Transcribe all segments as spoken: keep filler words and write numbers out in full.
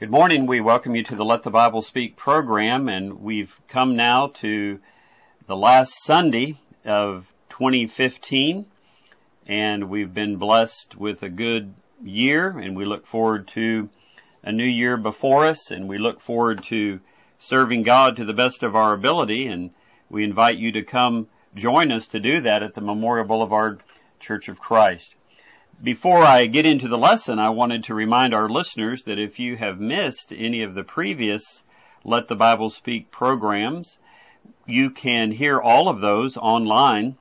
Good morning. We welcome you to the Let the Bible Speak program, and we've come now to the last Sunday of twenty fifteen, and we've been blessed with a good year, and we look forward to a new year before us, and we look forward to serving God to the best of our ability, and we invite you to come join us to do that at the Memorial Boulevard Church of Christ. Before I get into the lesson, I wanted to remind our listeners that if you have missed any of the previous Let the Bible Speak programs, you can hear all of those online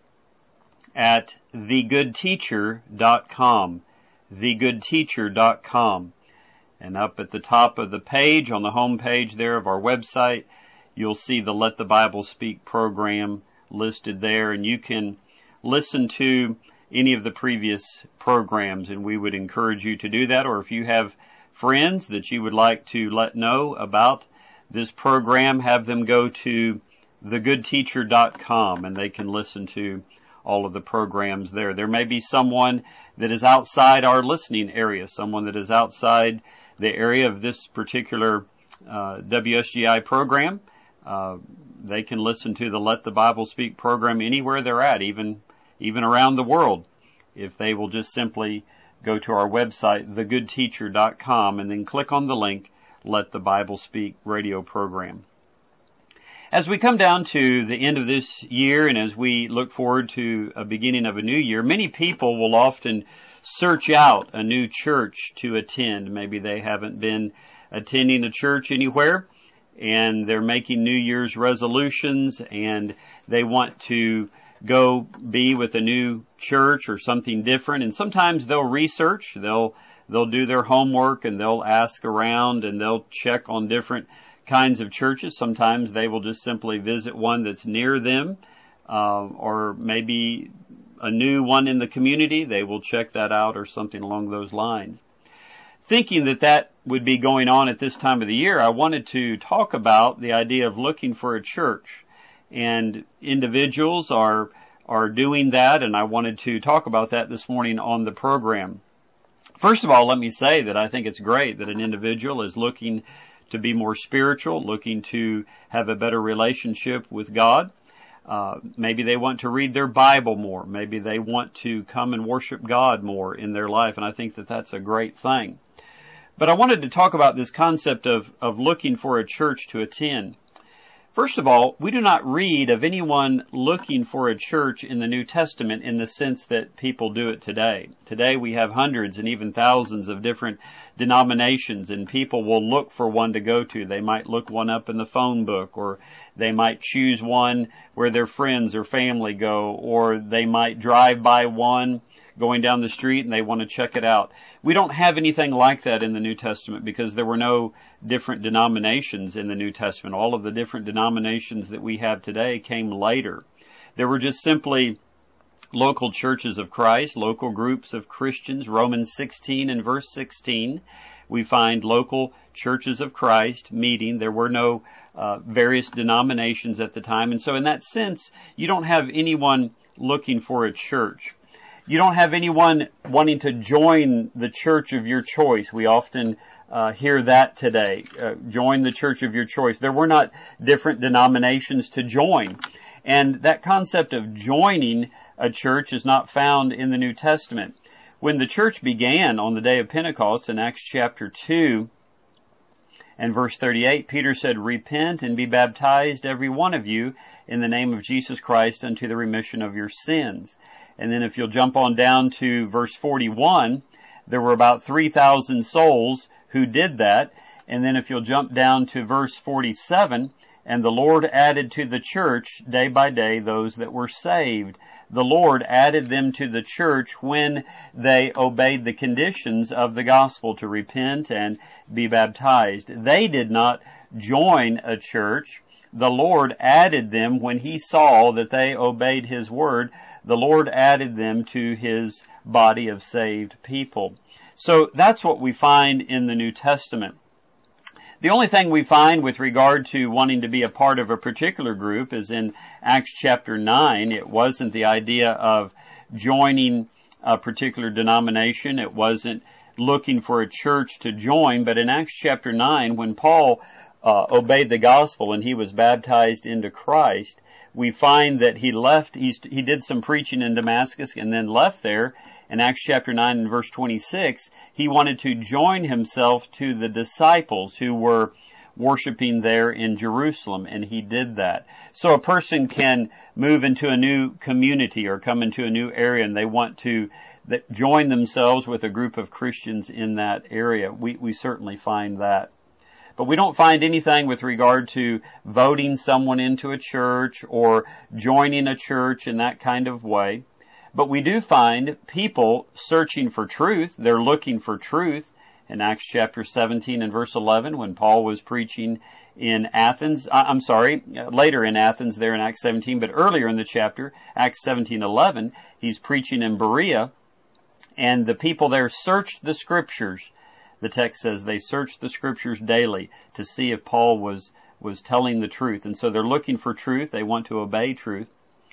at the good teacher dot com, the good teacher dot com. And up at the top of the page, on the home page there of our website, you'll see the Let the Bible Speak program listed there, and you can listen to any of the previous programs, and we would encourage you to do that. Or if you have friends that you would like to let know about this program, have them go to the good teacher dot com, and they can listen to all of the programs there. There may be someone that is outside our listening area, someone that is outside the area of this particular uh, W S G I program. Uh, they can listen to the Let the Bible Speak program anywhere they're at, even even around the world, if they will just simply go to our website, the good teacher dot com, and then click on the link, Let the Bible Speak radio program. As we come down to the end of this year, and as we look forward to a beginning of a new year, many people will often search out a new church to attend. Maybe they haven't been attending a church anywhere, and they're making New Year's resolutions, and they want to go be with a new church or something different. And sometimes they'll research, they'll they'll do their homework, and they'll ask around, and they'll check on different kinds of churches. Sometimes they will just simply visit one that's near them, uh, or maybe a new one in the community. They will check that out or something along those lines. Thinking that that would be going on at this time of the year, I wanted to talk about the idea of looking for a church. And individuals are are doing that, and I wanted to talk about that this morning on the program. First of all, let me say that I think it's great that an individual is looking to be more spiritual, looking to have a better relationship with God. Uh, maybe they want to read their Bible more. Maybe they want to come and worship God more in their life, and I think that that's a great thing. But I wanted to talk about this concept of, of looking for a church to attend. First of all, we do not read of anyone looking for a church in the New Testament in the sense that people do it today. Today we have hundreds and even thousands of different denominations, and people will look for one to go to. They might look one up in the phone book, or they might choose one where their friends or family go, or they might drive by one going down the street and they want to check it out. We don't have anything like that in the New Testament because there were no different denominations in the New Testament. All of the different denominations that we have today came later. There were just simply local churches of Christ, local groups of Christians. Romans sixteen and verse sixteen, we find local churches of Christ meeting. There were no uh, various denominations at the time. And so in that sense, you don't have anyone looking for a church. You don't have anyone wanting to join the church of your choice. We often uh, hear that today. Uh, join the church of your choice. There were not different denominations to join. And that concept of joining a church is not found in the New Testament. When the church began on the day of Pentecost in Acts chapter two and verse thirty-eight, Peter said, "Repent and be baptized, every one of you, in the name of Jesus Christ unto the remission of your sins." And then if you'll jump on down to verse forty-one, there were about three thousand souls who did that. And then if you'll jump down to verse forty-seven, and the Lord added to the church day by day those that were saved. The Lord added them to the church when they obeyed the conditions of the gospel to repent and be baptized. They did not join a church. The Lord added them when He saw that they obeyed His word. The Lord added them to His body of saved people. So that's what we find in the New Testament. The only thing we find with regard to wanting to be a part of a particular group is in Acts chapter nine. It wasn't the idea of joining a particular denomination. It wasn't looking for a church to join, but in Acts chapter nine, when Paul uh, obeyed the gospel and he was baptized into Christ, we find that he left, he's, he did some preaching in Damascus and then left there. In Acts chapter nine and verse twenty-six, he wanted to join himself to the disciples who were worshiping there in Jerusalem, and he did that. So a person can move into a new community or come into a new area and they want to that join themselves with a group of Christians in that area. We, we certainly find that. But we don't find anything with regard to voting someone into a church or joining a church in that kind of way. But we do find people searching for truth. They're looking for truth. In Acts chapter seventeen and verse eleven, when Paul was preaching in Athens, I'm sorry, later in Athens there in Acts seventeen, but earlier in the chapter, Acts seventeen eleven, he's preaching in Berea, and the people there searched the scriptures. The text says they searched the scriptures daily to see if Paul was, was telling the truth. And so they're looking for truth. They want to obey truth.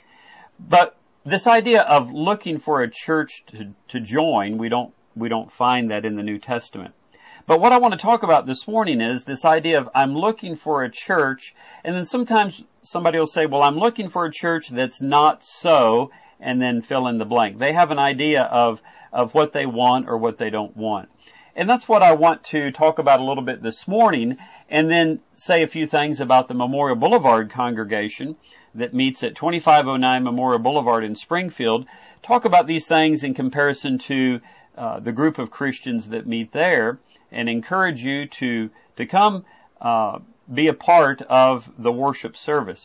But this idea of looking for a church to, to join, we don't, we don't find that in the New Testament. But what I want to talk about this morning is this idea of I'm looking for a church, and then sometimes somebody will say, well, I'm looking for a church that's not so, and then fill in the blank. They have an idea of, of what they want or what they don't want. And that's what I want to talk about a little bit this morning, and then say a few things about the Memorial Boulevard congregation that meets at twenty-five oh nine Memorial Boulevard in Springfield. Talk about these things in comparison to uh, the group of Christians that meet there, and encourage you to to come uh, be a part of the worship service.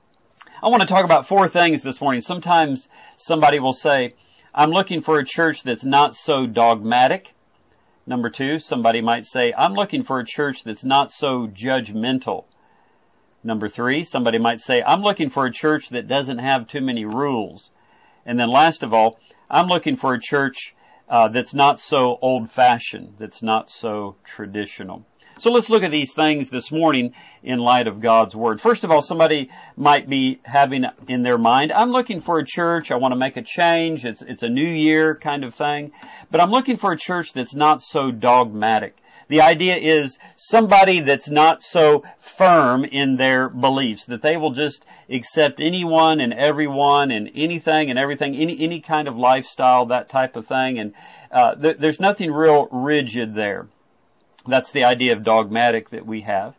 I want to talk about four things this morning. Sometimes somebody will say, I'm looking for a church that's not so dogmatic. Number two, somebody might say, I'm looking for a church that's not so judgmental. Number three, somebody might say, I'm looking for a church that doesn't have too many rules. And then last of all, I'm looking for a church uh, that's not so old-fashioned, that's not so traditional. So let's look at these things this morning in light of God's Word. First of all, somebody might be having in their mind, I'm looking for a church, I want to make a change, it's, it's a new year kind of thing, but I'm looking for a church that's not so dogmatic. The idea is somebody that's not so firm in their beliefs, that they will just accept anyone and everyone and anything and everything, any any kind of lifestyle, that type of thing, and uh, th- there's nothing real rigid there. That's the idea of dogmatic that we have.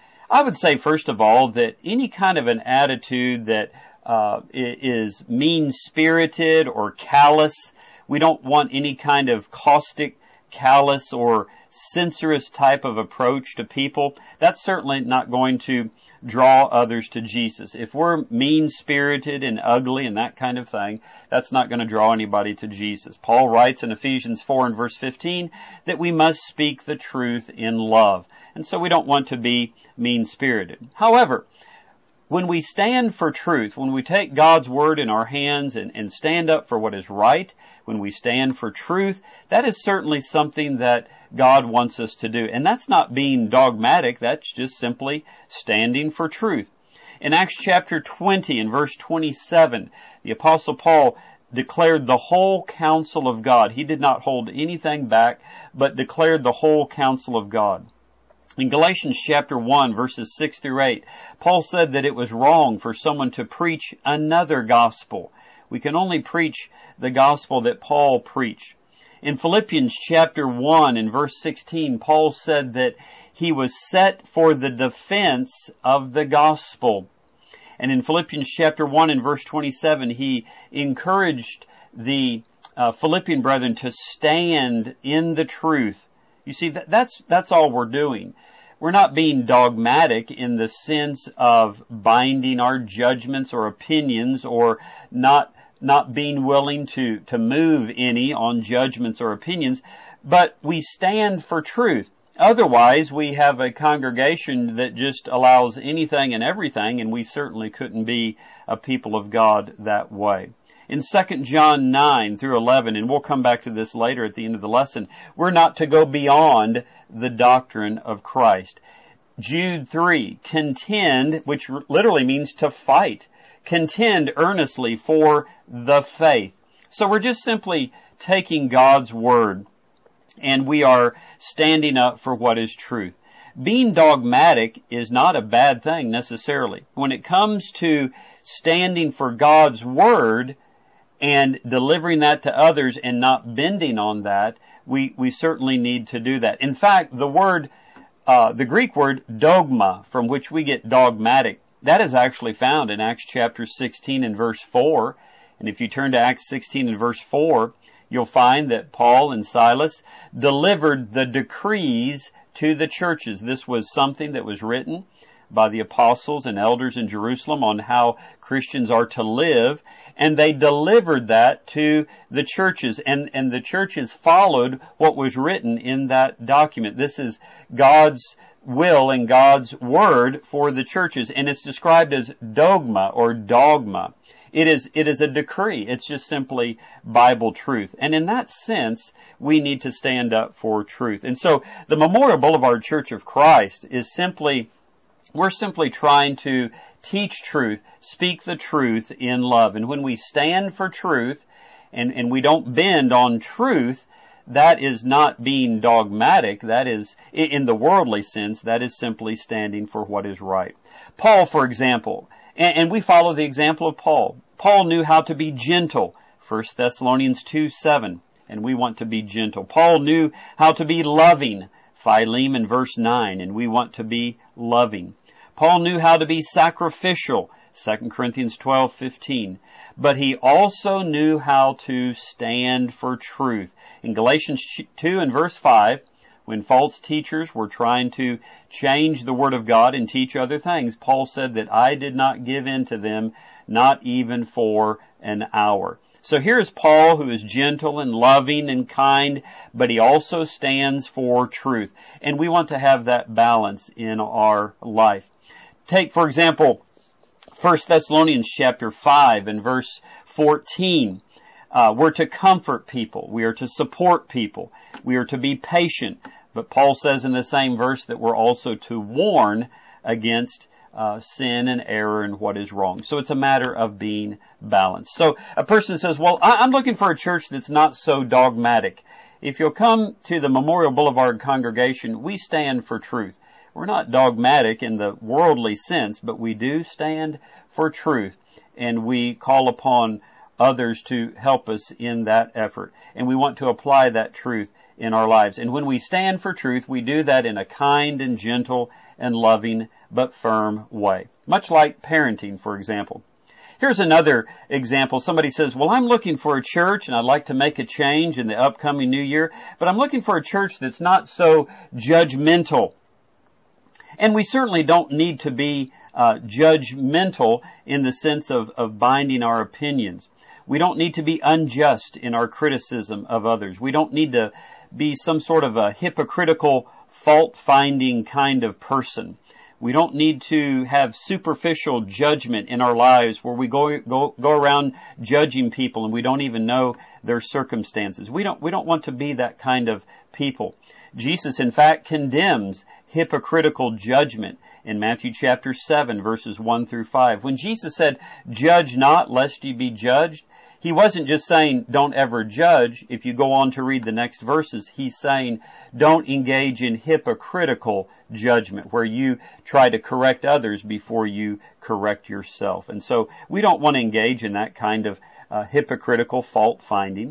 I would say, first of all, that any kind of an attitude that uh, is mean-spirited or callous, we don't want any kind of caustic, callous, or censorious type of approach to people. That's certainly not going to draw others to Jesus. If we're mean-spirited and ugly and that kind of thing, that's not going to draw anybody to Jesus. Paul writes in Ephesians four and verse fifteen that we must speak the truth in love. And so we don't want to be mean-spirited. However, when we stand for truth, when we take God's Word in our hands and, and stand up for what is right, when we stand for truth, that is certainly something that God wants us to do. And that's not being dogmatic, that's just simply standing for truth. In Acts chapter twenty and verse twenty-seven, the Apostle Paul declared the whole counsel of God. He did not hold anything back, but declared the whole counsel of God. In Galatians chapter one, verses six through eight, Paul said that it was wrong for someone to preach another gospel. We can only preach the gospel that Paul preached. In Philippians chapter one and verse sixteen, Paul said that he was set for the defense of the gospel. And in Philippians chapter one and verse twenty-seven, he encouraged the uh, Philippian brethren to stand in the truth. You see, that, that's, that's all we're doing. We're not being dogmatic in the sense of binding our judgments or opinions or not, not being willing to, to move any on judgments or opinions, but we stand for truth. Otherwise, we have a congregation that just allows anything and everything, and we certainly couldn't be a people of God that way. In Second John nine through eleven, and we'll come back to this later at the end of the lesson, we're not to go beyond the doctrine of Christ. Jude three, contend, which literally means to fight. Contend earnestly for the faith. So we're just simply taking God's Word and we are standing up for what is truth. Being dogmatic is not a bad thing necessarily. When it comes to standing for God's Word and delivering that to others and not bending on that, we, we certainly need to do that. In fact, the word, uh, the Greek word dogma, from which we get dogmatic, that is actually found in Acts chapter sixteen and verse four. And if you turn to Acts sixteen and verse four, you'll find that Paul and Silas delivered the decrees to the churches. This was something that was written by the apostles and elders in Jerusalem on how Christians are to live, and they delivered that to the churches, and, and the churches followed what was written in that document. This is God's will and God's word for the churches, and it's described as dogma or dogma. It is, it is a decree. It's just simply Bible truth. And in that sense, we need to stand up for truth. And so the Memorial Boulevard Church of Christ is simply, we're simply trying to teach truth, speak the truth in love. And when we stand for truth and, and we don't bend on truth, that is not being dogmatic. That is, in the worldly sense, that is simply standing for what is right. Paul, for example, and, and we follow the example of Paul. Paul knew how to be gentle, First Thessalonians two seven, and we want to be gentle. Paul knew how to be loving, Philemon verse nine, and we want to be loving. Paul knew how to be sacrificial, Second Corinthians twelve fifteen. But he also knew how to stand for truth. In Galatians two and verse five, when false teachers were trying to change the Word of God and teach other things, Paul said that I did not give in to them, not even for an hour. So here's Paul, who is gentle and loving and kind, but he also stands for truth. And we want to have that balance in our life. Take, for example, First Thessalonians chapter five and verse fourteen. Uh, we're to comfort people. We are to support people. We are to be patient. But Paul says in the same verse that we're also to warn against uh, sin and error and what is wrong. So it's a matter of being balanced. So a person says, well, I- I'm looking for a church that's not so dogmatic. If you'll come to the Memorial Boulevard congregation, we stand for truth. We're not dogmatic in the worldly sense, but we do stand for truth, and we call upon others to help us in that effort. And we want to apply that truth in our lives. And when we stand for truth, we do that in a kind and gentle and loving but firm way. Much like parenting, for example. Here's another example. Somebody says, well, I'm looking for a church and I'd like to make a change in the upcoming new year, but I'm looking for a church that's not so judgmental. And we certainly don't need to be uh, judgmental in the sense of, of binding our opinions. We don't need to be unjust in our criticism of others. We don't need to be some sort of a hypocritical, fault-finding kind of person. We don't need to have superficial judgment in our lives where we go, go, go around judging people and we don't even know their circumstances. We don't, we don't want to be that kind of people. Jesus, in fact, condemns hypocritical judgment in Matthew chapter seven, verses one through five. When Jesus said, judge not lest ye be judged, he wasn't just saying, don't ever judge. If you go on to read the next verses, he's saying, don't engage in hypocritical judgment, where you try to correct others before you correct yourself. And so we don't want to engage in that kind of uh, hypocritical fault finding.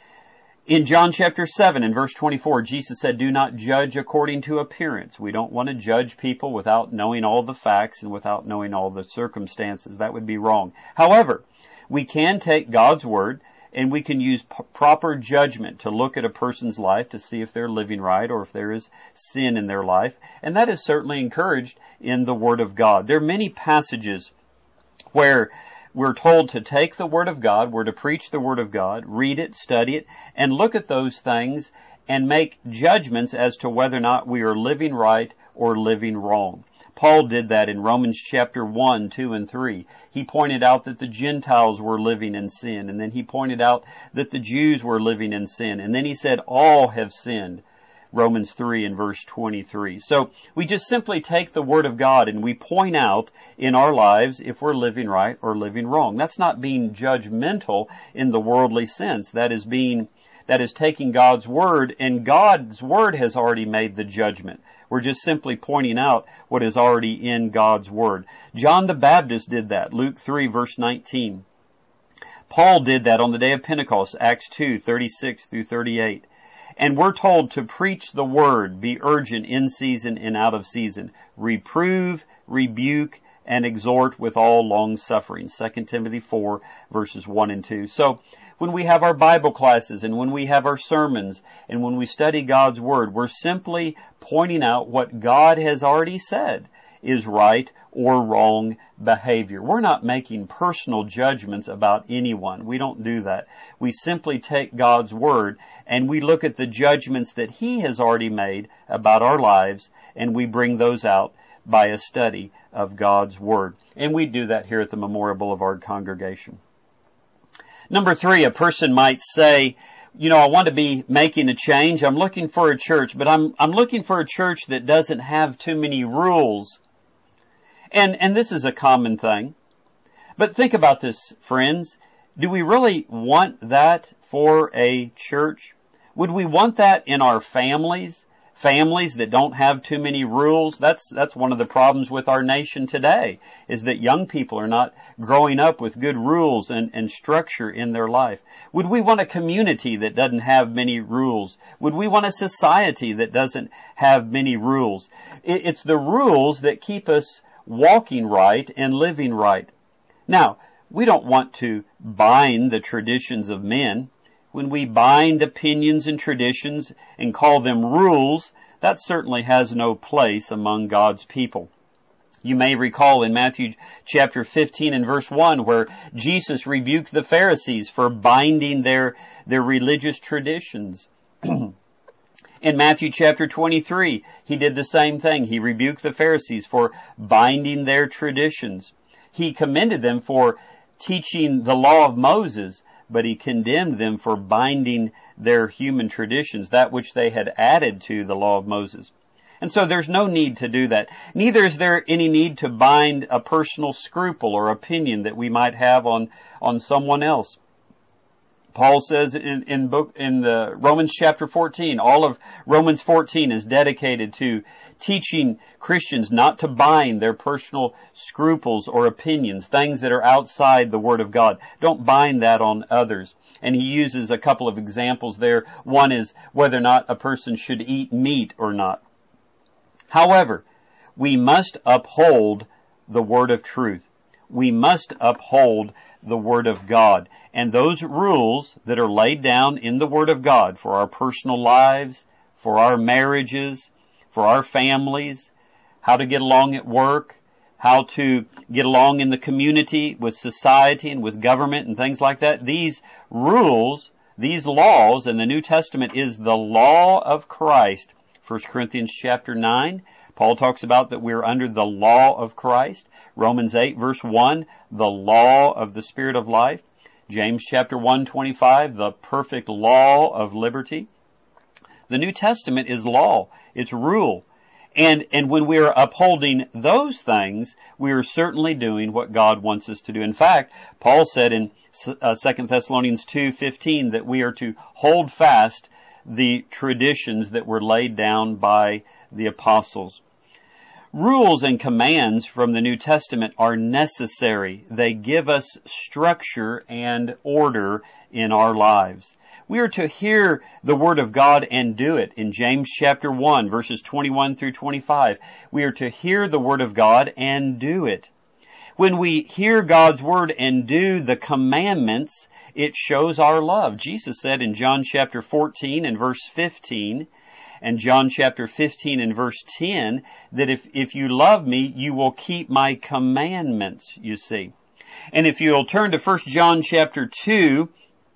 In John chapter seven and verse twenty-four, Jesus said, do not judge according to appearance. We don't want to judge people without knowing all the facts and without knowing all the circumstances. That would be wrong. However, we can take God's word and we can use p- proper judgment to look at a person's life to see if they're living right or if there is sin in their life. And that is certainly encouraged in the Word of God. There are many passages where we're told to take the Word of God, we're to preach the Word of God, read it, study it, and look at those things and make judgments as to whether or not we are living right or living wrong. Paul did that in Romans chapter one, two, and three. He pointed out that the Gentiles were living in sin, and then he pointed out that the Jews were living in sin, and then he said all have sinned, Romans three and verse twenty-three. So we just simply take the Word of God and we point out in our lives if we're living right or living wrong. That's not being judgmental in the worldly sense. That is being That is taking God's Word, and God's Word has already made the judgment. We're just simply pointing out what is already in God's Word. John the Baptist did that, Luke three, verse nineteen. Paul did that on the day of Pentecost, Acts two, thirty-six through thirty-eight. And we're told to preach the Word, be urgent in season and out of season. Reprove, rebuke, and exhort with all long suffering. Second Timothy four, verses one and two. So, when we have our Bible classes and when we have our sermons and when we study God's Word, we're simply pointing out what God has already said is right or wrong behavior. We're not making personal judgments about anyone. We don't do that. We simply take God's Word and we look at the judgments that He has already made about our lives, and we bring those out by a study of God's Word. And we do that here at the Memorial Boulevard congregation. Number three, a person might say, you know, I want to be making a change. I'm looking for a church, but I'm, I'm looking for a church that doesn't have too many rules. And, and this is a common thing. But think about this, friends. Do we really want that for a church? Would we want that in our families? Families that don't have too many rules? That's, that's one of the problems with our nation today, is that young people are not growing up with good rules and, and structure in their life. Would we want a community that doesn't have many rules? Would we want a society that doesn't have many rules? It, it's the rules that keep us walking right and living right. Now, we don't want to bind the traditions of men. When we bind opinions and traditions and call them rules, that certainly has no place among God's people. You may recall in Matthew chapter fifteen and verse one where Jesus rebuked the Pharisees for binding their, their religious traditions. In Matthew chapter twenty-three, He did the same thing. He rebuked the Pharisees for binding their traditions. He commended them for teaching the law of Moses, but He condemned them for binding their human traditions, that which they had added to the law of Moses. And so there's no need to do that. Neither is there any need to bind a personal scruple or opinion that we might have on, on someone else. Paul says in, in book, in the Romans chapter fourteen, all of Romans fourteen is dedicated to teaching Christians not to bind their personal scruples or opinions, things that are outside the Word of God. Don't bind that on others. And he uses a couple of examples there. One is whether or not a person should eat meat or not. However, we must uphold the word of truth. We must uphold the Word of God. And those rules that are laid down in the Word of God for our personal lives, for our marriages, for our families, how to get along at work, how to get along in the community, with society and with government and things like that. These rules, these laws in the New Testament is the law of Christ. First Corinthians chapter nine, Paul talks about that we're under the law of Christ. Romans eight verse one, the law of the Spirit of life. James chapter one twenty-five, the perfect law of liberty. The New Testament is law. It's rule. And, and when we are upholding those things, we are certainly doing what God wants us to do. In fact, Paul said in uh, Second Thessalonians two fifteen that we are to hold fast the traditions that were laid down by the apostles. Rules and commands from the New Testament are necessary. They give us structure and order in our lives. We are to hear the Word of God and do it. In James chapter one, verses twenty-one through twenty-five, we are to hear the Word of God and do it. When we hear God's Word and do the commandments, it shows our love. Jesus said in John chapter fourteen and verse fifteen, and John chapter fifteen and verse ten, that if, if you love me, you will keep my commandments, you see. And if you'll turn to First John chapter two,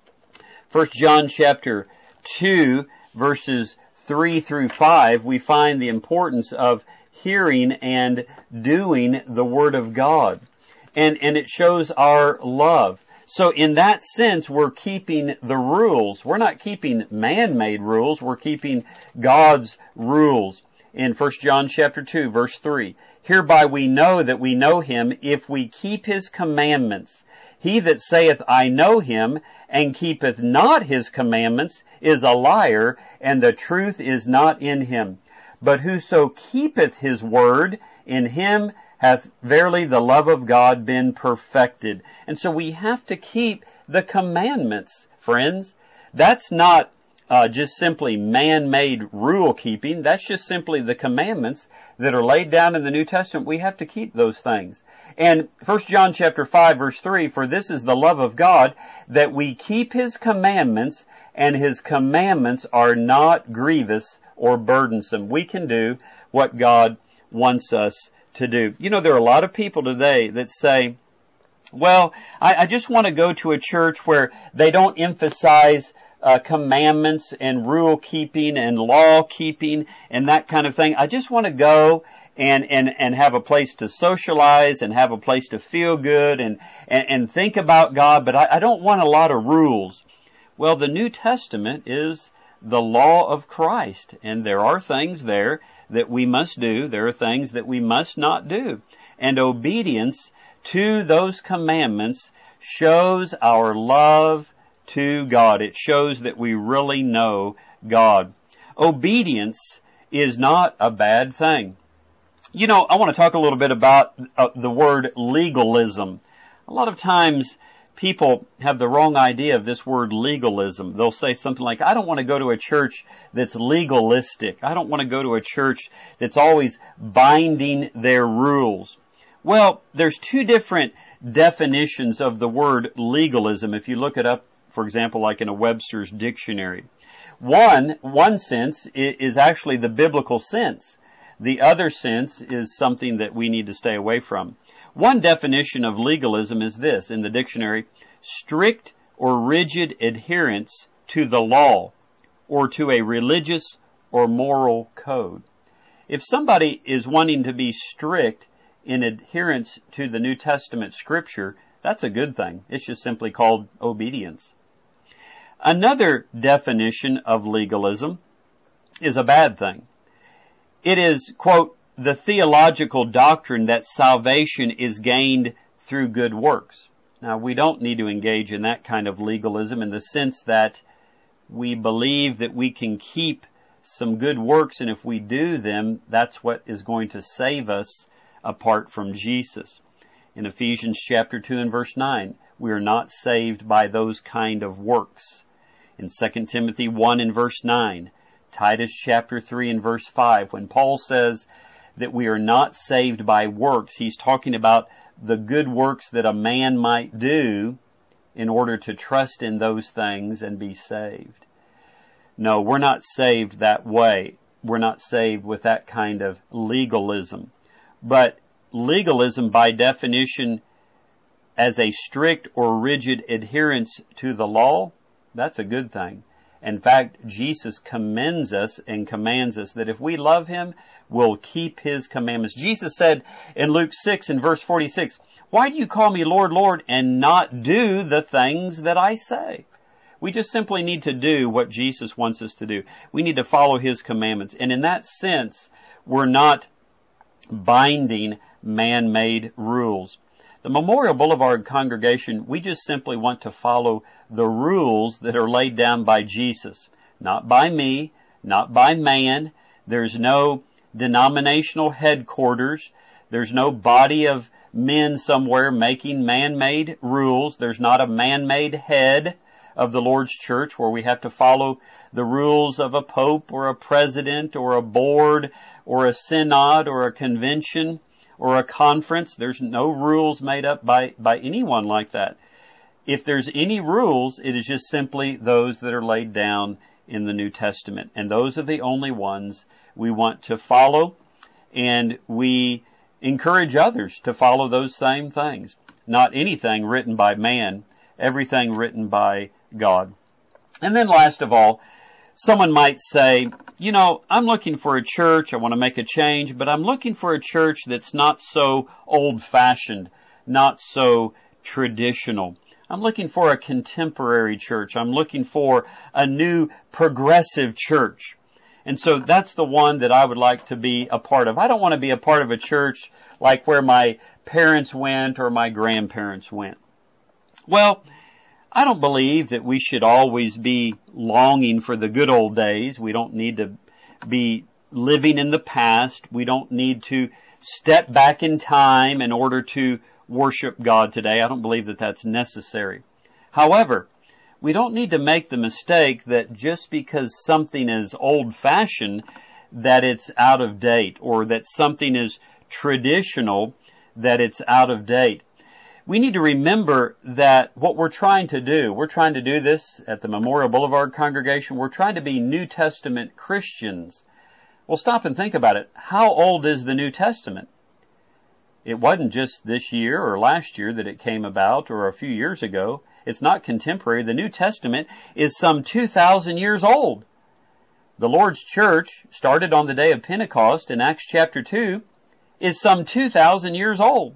First John chapter two, verses three through five, we find the importance of hearing and doing the Word of God. And, and it shows our love. So in that sense, we're keeping the rules. We're not keeping man-made rules. We're keeping God's rules. In First John chapter two, verse three, hereby we know that we know Him if we keep His commandments. He that saith, I know him, and keepeth not his commandments, is a liar, and the truth is not in him. But whoso keepeth his word, in him hath verily the love of God been perfected. And so we have to keep the commandments, friends. That's not uh, just simply man-made rule keeping. That's just simply the commandments that are laid down in the New Testament. We have to keep those things. And First John chapter five verse three, for this is the love of God, that we keep his commandments, and his commandments are not grievous or burdensome. We can do what God wants us to do. You know, there are a lot of people today that say, well, I, I just want to go to a church where they don't emphasize uh, commandments and rule keeping and law keeping and that kind of thing. I just want to go and, and, and have a place to socialize and have a place to feel good and, and, and think about God, but I, I don't want a lot of rules. Well, the New Testament is the law of Christ, and there are things there that we must do. There are things that we must not do. And obedience to those commandments shows our love to God. It shows that we really know God. Obedience is not a bad thing. You know, I want to talk a little bit about uh, the word legalism. A lot of times people have the wrong idea of this word legalism. They'll say something like, I don't want to go to a church that's legalistic. I don't want to go to a church that's always binding their rules. Well, there's two different definitions of the word legalism if you look it up, for example, like in a Webster's dictionary. One, one sense is actually the biblical sense. The other sense is something that we need to stay away from. One definition of legalism is this in the dictionary: strict or rigid adherence to the law or to a religious or moral code. If somebody is wanting to be strict in adherence to the New Testament scripture, that's a good thing. It's just simply called obedience. Another definition of legalism is a bad thing. It is, quote, the theological doctrine that salvation is gained through good works. Now, we don't need to engage in that kind of legalism in the sense that we believe that we can keep some good works, and if we do them, that's what is going to save us apart from Jesus. In Ephesians chapter two and verse nine, we are not saved by those kind of works. In Second Timothy one and verse nine, Titus chapter three and verse five, when Paul says that we are not saved by works, he's talking about the good works that a man might do in order to trust in those things and be saved. No, we're not saved that way. We're not saved with that kind of legalism. But legalism, by definition, as a strict or rigid adherence to the law, that's a good thing. In fact, Jesus commends us and commands us that if we love him, we'll keep his commandments. Jesus said in Luke six and verse forty-six, why do you call me Lord, Lord, and not do the things that I say? We just simply need to do what Jesus wants us to do. We need to follow his commandments. And in that sense, we're not binding man-made rules. The Memorial Boulevard congregation, we just simply want to follow the rules that are laid down by Jesus. Not by me, not by man. There's no denominational headquarters. There's no body of men somewhere making man-made rules. There's not a man-made head of the Lord's church where we have to follow the rules of a pope or a president or a board or a synod or a convention or a conference. There's no rules made up by, by anyone like that. If there's any rules, it is just simply those that are laid down in the New Testament. And those are the only ones we want to follow. And we encourage others to follow those same things. Not anything written by man, everything written by God. And then last of all, someone might say, you know, I'm looking for a church, I want to make a change, but I'm looking for a church that's not so old-fashioned, not so traditional. I'm looking for a contemporary church. I'm looking for a new progressive church. And so that's the one that I would like to be a part of. I don't want to be a part of a church like where my parents went or my grandparents went. Well, I don't believe that we should always be longing for the good old days. We don't need to be living in the past. We don't need to step back in time in order to worship God today. I don't believe that that's necessary. However, we don't need to make the mistake that just because something is old-fashioned, that it's out of date, or that something is traditional, that it's out of date. We need to remember that what we're trying to do, we're trying to do this at the Memorial Boulevard congregation, we're trying to be New Testament Christians. Well, stop and think about it. How old is the New Testament? It wasn't just this year or last year that it came about, or a few years ago. It's not contemporary. The New Testament is some two thousand years old. The Lord's church, started on the day of Pentecost in Acts chapter two, is some two thousand years old.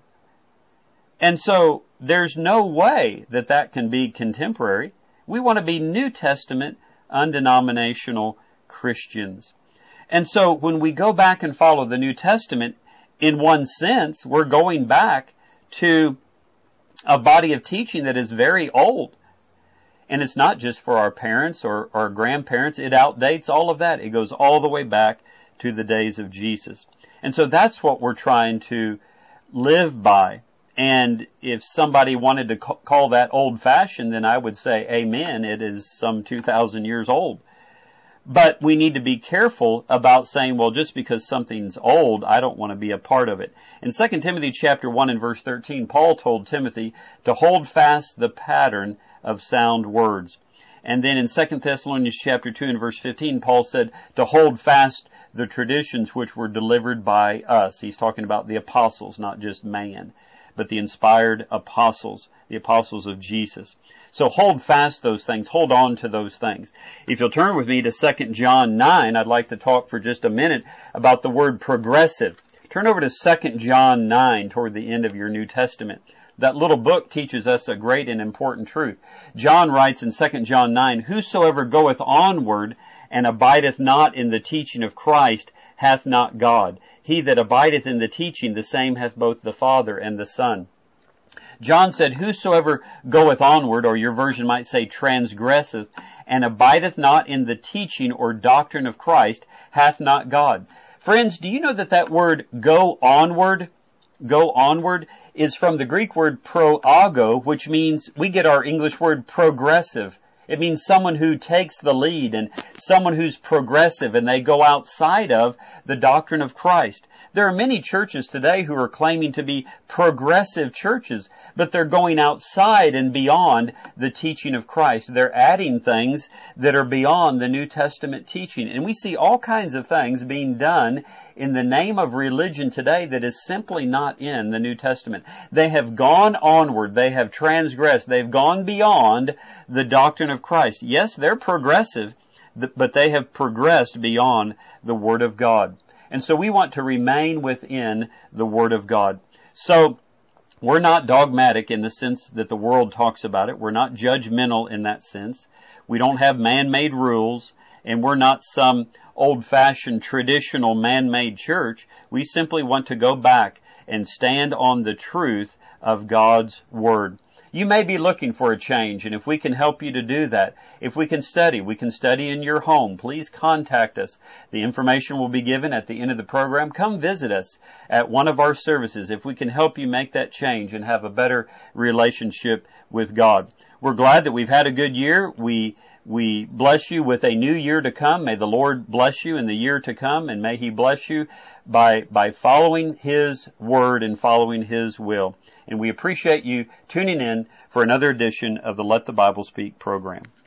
And so there's no way that that can be contemporary. We want to be New Testament, undenominational Christians. And so when we go back and follow the New Testament, in one sense, we're going back to a body of teaching that is very old. And it's not just for our parents or our grandparents. It outdates all of that. It goes all the way back to the days of Jesus. And so that's what we're trying to live by. And if somebody wanted to call that old-fashioned, then I would say, amen, it is some two thousand years old. But we need to be careful about saying, well, just because something's old, I don't want to be a part of it. In Second Timothy chapter one and verse thirteen, Paul told Timothy to hold fast the pattern of sound words. And then in Second Thessalonians chapter two and verse fifteen, Paul said to hold fast the traditions which were delivered by us. He's talking about the apostles, not just man, but the inspired apostles, the apostles of Jesus. So hold fast those things. Hold on to those things. If you'll turn with me to Second John nine, I'd like to talk for just a minute about the word progressive. Turn over to Second John nine toward the end of your New Testament. That little book teaches us a great and important truth. John writes in Second John nine, whosoever goeth onward and abideth not in the teaching of Christ hath not God. He that abideth in the teaching, the same hath both the Father and the Son. John said, whosoever goeth onward, or your version might say transgresseth, and abideth not in the teaching or doctrine of Christ, hath not God. Friends, do you know that that word go onward, go onward, is from the Greek word proago, which means we get our English word progressive. It means someone who takes the lead and someone who's progressive and they go outside of the doctrine of Christ. There are many churches today who are claiming to be progressive churches, but they're going outside and beyond the teaching of Christ. They're adding things that are beyond the New Testament teaching. And we see all kinds of things being done in the name of religion today that is simply not in the New Testament. They have gone onward. They have transgressed. They've gone beyond the doctrine of Christ. Yes, they're progressive, but they have progressed beyond the Word of God. And so we want to remain within the Word of God. So we're not dogmatic in the sense that the world talks about it. We're not judgmental in that sense. We don't have man-made rules, and we're not some old-fashioned traditional man-made church. We simply want to go back and stand on the truth of God's Word. You may be looking for a change, and if we can help you to do that, if we can study, we can study in your home, please contact us. The information will be given at the end of the program. Come visit us at one of our services if we can help you make that change and have a better relationship with God. We're glad that we've had a good year. We We bless you with a new year to come. May the Lord bless you in the year to come, and may He bless you by, by following His Word and following His will. And we appreciate you tuning in for another edition of the Let the Bible Speak program.